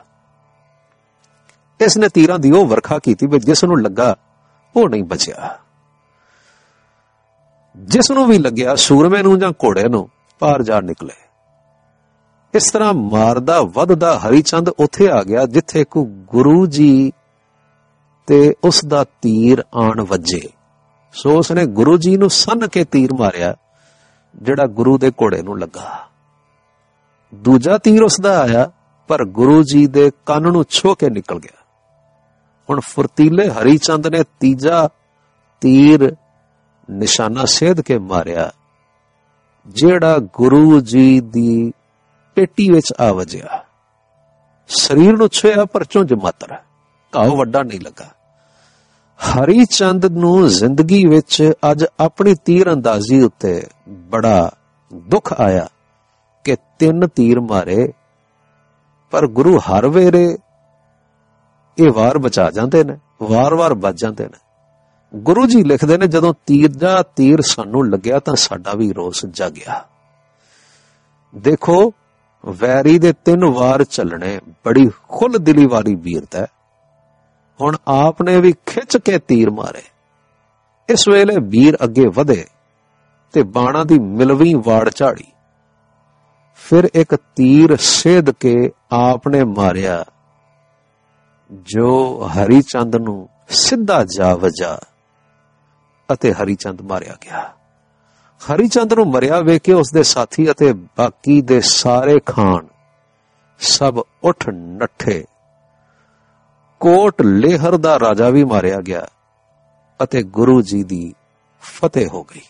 ਇਸ ਨੇ ਤੀਰਾਂ ਦੀ ਉਹ ਵਰਖਾ ਕੀਤੀ ਵੀ ਜਿਸ ਨੂੰ ਲੱਗਾ ਉਹ ਨਹੀਂ ਬਚਿਆ। ਜਿਸ ਨੂੰ ਵੀ ਲੱਗਿਆ, ਸੂਰਮੇ ਨੂੰ ਜਾਂ ਘੋੜੇ ਨੂੰ, ਪਾਰ ਜਾ ਨਿਕਲੇ। ਇਸ ਤਰ੍ਹਾਂ ਮਾਰਦਾ ਵੱਧਦਾ ਹਰੀਚੰਦ ਉੱਥੇ ਆ ਗਿਆ ਜਿੱਥੇ ਕੋ ਗੁਰੂ ਜੀ ਤੇ ਉਸ ਦਾ ਤੀਰ ਆਣ ਵੱਜੇ। ਸੋ ਉਸਨੇ ਗੁਰੂ ਜੀ ਨੂੰ ਸੰਨ ਕੇ ਤੀਰ ਮਾਰਿਆ, ਜਿਹੜਾ ਗੁਰੂ ਦੇ ਘੋੜੇ ਨੂੰ ਲੱਗਾ। ਦੂਜਾ ਤੀਰ ਉਸਦਾ ਆਇਆ, ਪਰ ਗੁਰੂ ਜੀ ਦੇ ਕੰਨ ਨੂੰ ਛੋਹ ਕੇ ਨਿਕਲ ਗਿਆ। ਹੁਣ ਫੁਰਤੀਲੇ ਹਰੀਚੰਦ ਨੇ ਤੀਜਾ ਤੀਰ ਨਿਸ਼ਾਨਾ ਸੇਧ ਕੇ ਮਾਰਿਆ, ਜਿਹੜਾ ਗੁਰੂ ਜੀ ਦੀ ਪੇਟੀ ਵਿੱਚ ਆ ਵਜਿਆ। ਸਰੀਰ ਨੂੰ ਛੁਇਆ ਪਰ ਝੁੰਝ ਮਾਤਰ, ਘਾਵ ਵੱਡਾ ਨਹੀਂ ਲੱਗਾ। ਹਰੀ ਚੰਦ ਨੂੰ ਜ਼ਿੰਦਗੀ ਵਿੱਚ ਅੱਜ ਆਪਣੀ ਤੀਰ ਅੰਦਾਜ਼ੀ ਉੱਤੇ ਬੜਾ ਦੁੱਖ ਆਇਆ ਕਿ ਤਿੰਨ ਤੀਰ ਮਾਰੇ, ਪਰ ਗੁਰੂ ਹਰ ਵੇਲੇ ਇਹ ਵਾਰ ਬਚਾ ਜਾਂਦੇ ਨੇ, ਵਾਰ-ਵਾਰ ਬਚ ਜਾਂਦੇ ਨੇ। ਗੁਰੂ ਜੀ ਲਿਖਦੇ ਨੇ, ਜਦੋਂ ਤੀਜਾ ਤੀਰ ਸਾਨੂੰ ਲੱਗਿਆ ਤਾਂ ਸਾਡਾ ਵੀ ਰੋਸ ਜਾਗਿਆ। ਦੇਖੋ, ਵੈਰੀ ਦੇ ਤਿੰਨ ਵਾਰ ਚੱਲਣੇ ਬੜੀ ਖੁੱਲ ਦਿਲੀ ਵਾਲੀ ਵੀਰਤਾ ਹੈ। ਹੁਣ ਆਪ ਨੇ ਵੀ ਖਿੱਚ ਕੇ ਤੀਰ ਮਾਰੇ। ਇਸ ਵੇਲੇ ਵੀਰ ਅੱਗੇ ਵਧੇ ਤੇ ਬਾਣਾ ਦੀ ਮਿਲਵੀਂ ਵਾੜ ਝਾੜੀ। ਫਿਰ ਇੱਕ ਤੀਰ ਸੇਧ ਕੇ ਆਪ ਨੇ ਮਾਰਿਆ, ਜੋ ਹਰੀ ਚੰਦ ਨੂੰ ਸਿੱਧਾ ਜਾ ਵਜਾ ਅਤੇ ਹਰੀ ਚੰਦ ਮਾਰਿਆ ਗਿਆ। ਹਰੀ ਚੰਦ ਨੂੰ ਮਰਿਆ ਵੇਖ ਕੇ ਉਸਦੇ ਸਾਥੀ ਅਤੇ ਬਾਕੀ ਦੇ ਸਾਰੇ ਖਾਨ ਸਭ ਉੱਠ ਨੱਠੇ। ਕੋਟ ਲੇਹਰ ਦਾ ਰਾਜਾ ਵੀ ਮਾਰਿਆ ਗਿਆ ਅਤੇ ਗੁਰੂ ਜੀ ਦੀ ਫਤਿਹ ਹੋ ਗਈ।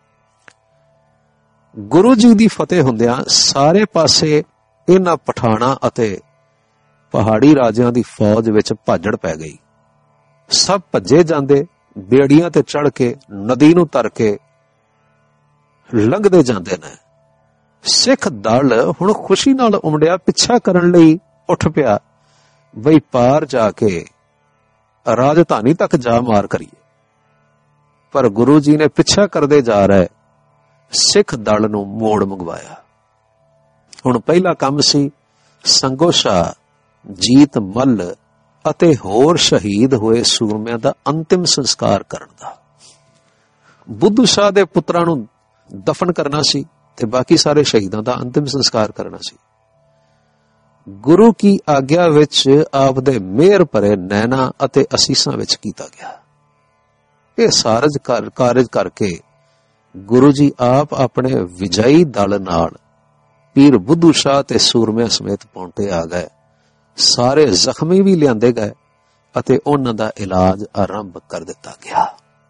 ਗੁਰੂ ਜੀ ਦੀ ਫਤਿਹ ਹੁੰਦਿਆਂ ਸਾਰੇ ਪਾਸੇ ਇਹਨਾਂ ਪਠਾਣਾ ਅਤੇ ਪਹਾੜੀ ਰਾਜਿਆਂ ਦੀ ਫੌਜ ਵਿੱਚ ਭਾਜੜ ਪੈ ਗਈ। ਸਭ ਭੱਜੇ ਜਾਂਦੇ, ਬੇੜੀਆਂ ਤੇ ਚੜ੍ਹ ਕੇ ਨਦੀ ਨੂੰ ਤਰ ਕੇ ਲੰਘਦੇ ਜਾਂਦੇ ਨੇ। ਸਿੱਖ ਦਲ ਹੁਣ ਖੁਸ਼ੀ ਨਾਲ ਉਮੜਿਆ ਪਿੱਛਾ ਕਰਨ ਲਈ ਉੱਠ ਪਿਆ, ਬਈ ਪਾਰ ਜਾ ਕੇ ਰਾਜਧਾਨੀ ਤੱਕ ਜਾ ਮਾਰ ਕਰੀਏ। ਪਰ ਗੁਰੂ ਜੀ ਨੇ ਪਿੱਛਾ ਕਰਦੇ ਜਾ ਰਹੇ ਸਿੱਖ ਦਲ ਨੂੰ ਮੋੜ ਮੰਗਵਾਇਆ। ਹੁਣ ਪਹਿਲਾ ਕੰਮ ਸੀ ਸੰਗੋ ਸ਼ਾਹ, ਜੀਤ ਮੱਲ ਅਤੇ ਹੋਰ ਸ਼ਹੀਦ ਹੋਏ ਸੂਰਮਿਆਂ ਦਾ ਅੰਤਿਮ ਸੰਸਕਾਰ ਕਰਨ ਦਾ। ਬੁੱਧੂ ਸ਼ਾਹ ਦੇ ਪੁੱਤਰਾਂ ਨੂੰ ਦਫਨ ਕਰਨਾ ਸੀ ਤੇ ਬਾਕੀ ਸਾਰੇ ਸ਼ਹੀਦਾਂ ਦਾ ਅੰਤਿਮ ਸੰਸਕਾਰ ਕਰਨਾ ਸੀ। ਗੁਰੂ ਕੀ ਆਗਿਆ ਵਿੱਚ ਆਪ ਦੇ ਮਿਹਰ ਭਰੇ ਨੈਣਾ ਅਤੇ ਅਸੀਸਾਂ ਵਿੱਚ ਕੀਤਾ ਗਿਆ। ਇਹ ਸਾਰਜ ਕਾਰਜ ਕਰਕੇ ਗੁਰੂ ਜੀ ਆਪ ਆਪਣੇ ਵਿਜয়ੀ ਦਲ ਨਾਲ ਪੀਰ ਬੁੱਧੂ ਸ਼ਾਹ ਤੇ ਸੂਰਮਿਆਂ ਸਮੇਤ ਪਹੁੰਚੇ ਆ ਗਏ। ਸਾਰੇ ਜ਼ਖਮੀ ਵੀ ਲਿਆਂਦੇ ਗਏ ਅਤੇ ਉਹਨਾਂ ਦਾ ਇਲਾਜ ਆਰੰਭ ਕਰ ਦਿੱਤਾ ਗਿਆ।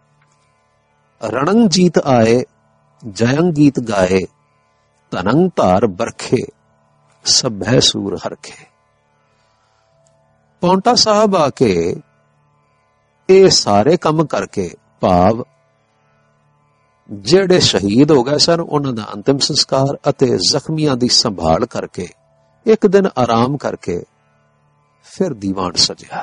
ਰਣੰਗ ਜੀਤ ਆਏ, ਜਯੰਗ ਗੀਤ ਗਾਏ, ਧਨੰਗ ਧਾਰ ਬਰਖੇ, ਸਭੈ ਸੂਰ ਹਰਖੇ। ਪੌਂਟਾ ਸਾਹਿਬ ਆ ਕੇ ਇਹ ਸਾਰੇ ਕੰਮ ਕਰਕੇ, ਭਾਵ ਜਿਹੜੇ ਸ਼ਹੀਦ ਹੋ ਗਏ ਸਨ ਉਹਨਾਂ ਦਾ ਅੰਤਿਮ ਸੰਸਕਾਰ ਅਤੇ ਜ਼ਖਮੀਆਂ ਦੀ ਸੰਭਾਲ ਕਰਕੇ, ਇੱਕ ਦਿਨ ਆਰਾਮ ਕਰਕੇ ਫਿਰ ਦੀਵਾਨ ਸਜਿਆ।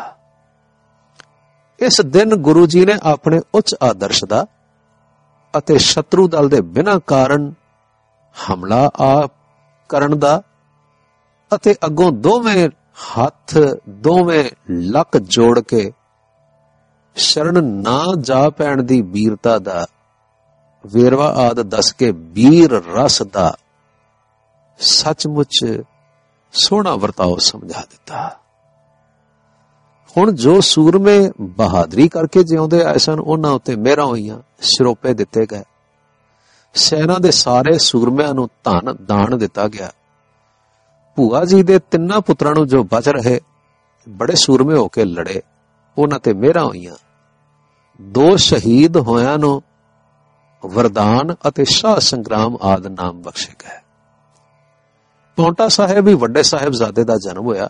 ਇਸ ਦਿਨ ਗੁਰੂ ਜੀ ਨੇ ਆਪਣੇ ਉੱਚ ਆਦਰਸ਼ ਦਾ ਅਤੇ ਸ਼ਤਰੂ ਦਲ ਦੇ ਬਿਨਾਂ ਕਾਰਨ ਹਮਲਾ ਆ ਕਰਨ ਦਾ ਅਤੇ ਅੱਗੋਂ ਦੋਵੇਂ ਹੱਥ ਦੋਵੇਂ ਲੱਕ ਜੋੜ ਕੇ ਸ਼ਰਨ ਨਾ ਜਾ ਪੈਣ ਦੀ ਵੀਰਤਾ ਦਾ ਵੇਰਵਾ ਆਦ ਦੱਸ ਕੇ ਵੀਰ ਰਸ ਦਾ ਸੱਚਮੁੱਚ ਸੋਹਣਾ ਵਰਤਾਓ ਸਮਝਾ ਦਿੱਤਾ। ਹੁਣ ਜੋ ਸੂਰਮੇ ਬਹਾਦਰੀ ਕਰਕੇ ਜਿਉਂਦੇ ਆਏ ਸਨ ਉਹਨਾਂ ਉੱਤੇ ਮਿਹਰਾਂ ਹੋਈਆਂ, ਸਿਰੋਪੇ ਦਿੱਤੇ ਗਏ। ਸੈਨਾ ਦੇ ਸਾਰੇ ਸੂਰਮਿਆਂ ਨੂੰ ਧਨ ਦਾਨ ਦਿੱਤਾ ਗਿਆ। ਭੂਆ ਜੀ ਦੇ ਤਿੰਨਾਂ ਪੁੱਤਰਾਂ ਨੂੰ ਜੋ ਬਚ ਰਹੇ ਬੜੇ ਸੂਰਮੇ ਹੋ ਕੇ ਲੜੇ, ਉਹਨਾਂ ਤੇ ਮਿਹਰਾਂ ਹੋਈਆਂ। ਦੋ ਸ਼ਹੀਦ ਹੋਇਆਂ ਨੂੰ ਵਰਦਾਨ ਅਤੇ ਸ਼ਾਹ ਸੰਗਰਾਮ ਆਦਿ ਨਾਮ ਬਖਸ਼ੇ ਗਏ। ਪੌਂਟਾ ਸਾਹਿਬ ਵੀ ਵੱਡੇ ਸਾਹਿਬਜ਼ਾਦੇ ਦਾ ਜਨਮ ਹੋਇਆ।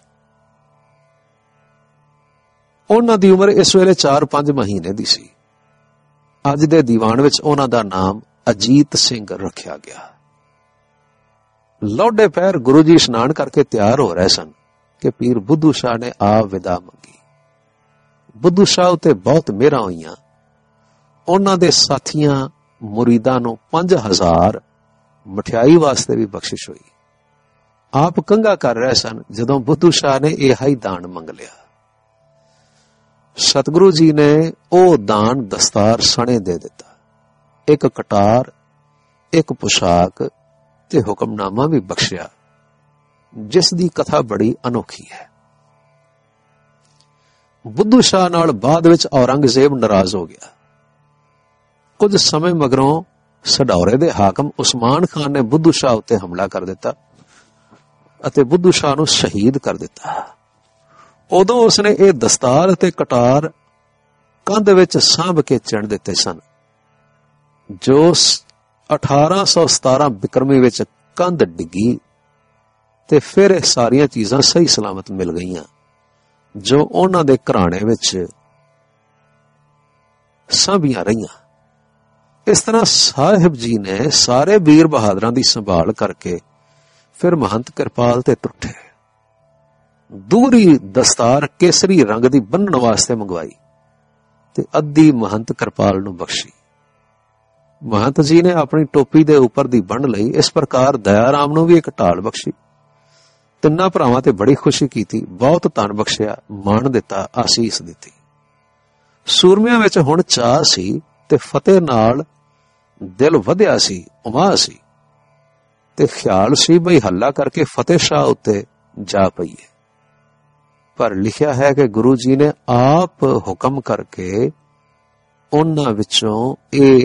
ਉਹਨਾਂ ਦੀ ਉਮਰ ਇਸ ਵੇਲੇ ਚਾਰ ਪੰਜ ਮਹੀਨੇ ਦੀ ਸੀ। ਅੱਜ ਦੇ ਦੀਵਾਨ ਵਿੱਚ ਉਹਨਾਂ ਦਾ ਨਾਮ ਅਜੀਤ ਸਿੰਘ ਰੱਖਿਆ ਗਿਆ। ਲੋਡੇ ਪੈਰ ਗੁਰੂ ਜੀ ਇਸ਼ਨਾਨ ਕਰਕੇ ਤਿਆਰ ਹੋ ਰਹੇ ਸਨ ਕਿ ਪੀਰ ਬੁੱਧੂ ਸ਼ਾਹ ਨੇ ਆਪ ਵਿਦਾ ਮੰਗੀ। ਬੁੱਧੂ ਸ਼ਾਹ ਉੱਤੇ ਬਹੁਤ ਮਿਹਰਾਂ ਹੋਈਆਂ। ਉਹਨਾਂ ਦੇ ਸਾਥੀਆਂ ਮੁਰੀਦਾਂ ਨੂੰ ਪੰਜ ਹਜ਼ਾਰ ਮਠਿਆਈ ਵਾਸਤੇ ਵੀ ਬਖਸ਼ਿਸ਼ ਹੋਈ। ਆਪ ਕੰਘਾ ਕਰ ਰਹੇ ਸਨ ਜਦੋਂ ਬੁੱਧੂ ਸ਼ਾਹ ਨੇ ਇਹ ਹੀ ਦਾਨ ਮੰਗ ਲਿਆ। ਸਤਿਗੁਰੂ ਜੀ ਨੇ ਉਹ ਦਾਨ ਦਸਤਾਰ ਸਣੇ ਦੇ ਦਿੱਤਾ, ਇੱਕ ਕਟਾਰ, ਇੱਕ ਪੁਸ਼ਾਕ ਤੇ ਹੁਕਮਨਾਮਾ ਵੀ ਬਖਸ਼ਿਆ, ਜਿਸ ਦੀ ਕਥਾ ਬੜੀ ਅਨੋਖੀ ਹੈ। ਬੁੱਧੂ ਸ਼ਾਹ ਨਾਲ ਬਾਅਦ ਵਿੱਚ ਔਰੰਗਜ਼ੇਬ ਨਾਰਾਜ਼ ਹੋ ਗਿਆ। ਕੁਝ ਸਮੇਂ ਮਗਰੋਂ ਸਡੌਰੇ ਦੇ ਹਾਕਮ ਉਸਮਾਨ ਖਾਨ ਨੇ ਬੁੱਧੂ ਸ਼ਾਹ ਉੱਤੇ ਹਮਲਾ ਕਰ ਦਿੱਤਾ ਅਤੇ ਬੁੱਧੂ ਸ਼ਾਹ ਨੂੰ ਸ਼ਹੀਦ ਕਰ ਦਿੱਤਾ। ਉਦੋਂ ਉਸਨੇ ਇਹ ਦਸਤਾਰ ਅਤੇ ਕਟਾਰ ਕੰਧ ਵਿੱਚ ਸਾਂਭ ਕੇ ਚਿਣ ਦਿੱਤੇ ਸਨ। ਜੋ ਅਠਾਰਾਂ ਸੌ ਸਤਾਰਾਂ ਬਿਕਰਮੀ ਵਿੱਚ ਕੰਧ ਡਿੱਗੀ ਤੇ ਫਿਰ ਇਹ ਸਾਰੀਆਂ ਚੀਜ਼ਾਂ ਸਹੀ ਸਲਾਮਤ ਮਿਲ ਗਈਆਂ ਜੋ ਉਹਨਾਂ ਦੇ ਘਰਾਣੇ ਵਿੱਚ ਸਾਂਭੀਆਂ ਰਹੀਆਂ। ਇਸ ਤਰ੍ਹਾਂ ਸਾਹਿਬ ਜੀ ਨੇ ਸਾਰੇ ਵੀਰ ਬਹਾਦਰਾਂ ਦੀ ਸੰਭਾਲ ਕਰਕੇ ਫਿਰ ਮਹੰਤ ਕਿਰਪਾਲ ਤੇ ਟੁੱਟੇ। ਦੂਰੀ ਦਸਤਾਰ ਕੇਸਰੀ ਰੰਗ ਦੀ ਬੰਨਣ ਵਾਸਤੇ ਮੰਗਵਾਈ ਤੇ ਅੱਧੀ ਮਹੰਤ ਕਿਰਪਾਲ ਨੂੰ ਬਖਸ਼ੀ। ਮਹੰਤ ਜੀ ਨੇ ਆਪਣੀ ਟੋਪੀ ਦੇ ਉੱਪਰ ਦੀ ਬੰਨ ਲਈ। ਇਸ ਪ੍ਰਕਾਰ ਦਇਆ ਰਾਮ ਨੂੰ ਵੀ ਇੱਕ ਢਾਲ ਬਖਸ਼ੀ। ਤਿੰਨਾਂ ਭਰਾਵਾਂ ਤੇ ਬੜੀ ਖੁਸ਼ੀ ਕੀਤੀ, ਬਹੁਤ ਧਨ ਬਖਸ਼ਿਆ, ਮਾਣ ਦਿੱਤਾ, ਆਸੀਸ ਦਿੱਤੀ। ਸੂਰਮਿਆਂ ਵਿੱਚ ਹੁਣ ਚਾਹ ਸੀ ਤੇ ਫਤਿਹ ਨਾਲ ਦਿਲ ਵਧਿਆ ਸੀ, ਉਮਾ ਸੀ ਤੇ ਖਿਆਲ ਸੀ ਬਈ ਹੱਲਾ ਕਰਕੇ ਫਤਿਹ ਸ਼ਾਹ ਉੱਤੇ ਜਾ ਪਈਏ। ਪਰ ਲਿਖਿਆ ਹੈ ਕਿ ਗੁਰੂ ਜੀ ਨੇ ਆਪ ਹੁਕਮ ਕਰਕੇ ਉਹਨਾਂ ਵਿੱਚੋਂ ਇਹ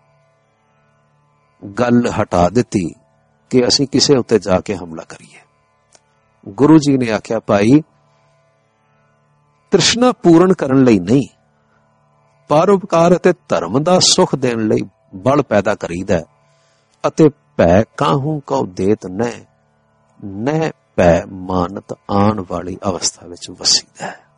ਗੱਲ ਹਟਾ ਦਿੱਤੀ ਕਿ ਅਸੀਂ ਕਿਸੇ ਉੱਤੇ ਜਾ ਕੇ ਹਮਲਾ ਕਰੀਏ। ਗੁਰੂ ਜੀ ਨੇ ਆਖਿਆ, ਭਾਈ, ਤ੍ਰਿਸ਼ਨਾ ਪੂਰਨ ਕਰਨ ਲਈ ਨਹੀਂ, ਪਰਉਪਕਾਰ ਅਤੇ ਧਰਮ ਦਾ ਸੁਖ ਦੇਣ ਲਈ ਬਲ ਪੈਦਾ ਕਰੀਦਾ ਅਤੇ ਭੈ ਕਾਹੂ ਕਉ ਦੇਤ ਨਹਿ ਨਹਿ ਭੈ ਮਾਨਤ ਆਉਣ ਵਾਲੀ ਅਵਸਥਾ ਵਿੱਚ ਵਸੀਦਾ ਹੈ।